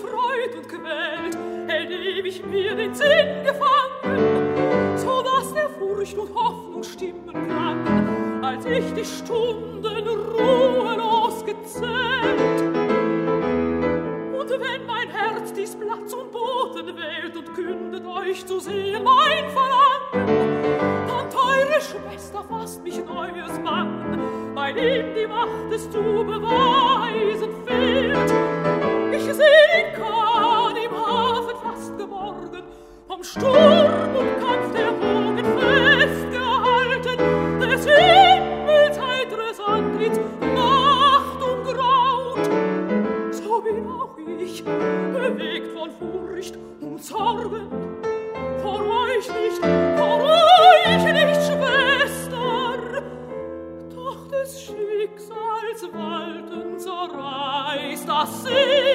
freut und quält, hält ewig mir den Sinn gefangen, so dass der Furcht und Hoffnung Stimmen klangen, als ich die Stunden ruhelos gezählt. Und wenn mein Herz dies Blatt zum Boten wählt und kündet euch zu sehr mein Verlangen, dann, teure Schwester, fasst mich neues Bangen, weil ihm die Macht es zu beweisen fehlt. Ich seh den Kahn im Hafen fast geborgen, vom Sturm und Kampf der Wogen festgehalten, des Himmels heitres Antlitz Nacht umgraut. So bin auch ich, bewegt von Furcht und Sorgen, vor euch nicht, Schwester, doch des Schicksals Walten zerreißt das See.